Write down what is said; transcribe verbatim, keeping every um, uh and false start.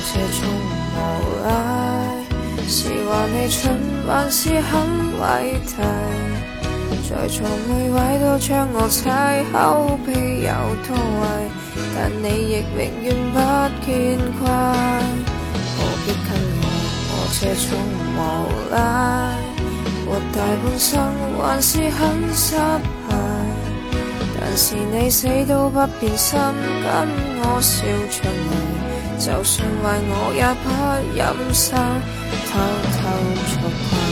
這種無賴，是話你蠢還是很偉大？在座每位都將我踩，口碑有多壞，但你亦永遠不見怪。何必跟我我這種無賴，活大半生還是很失敗。但是你死都不變心，跟我笑着嚟，就算壞我也不忍心偷偷作怪。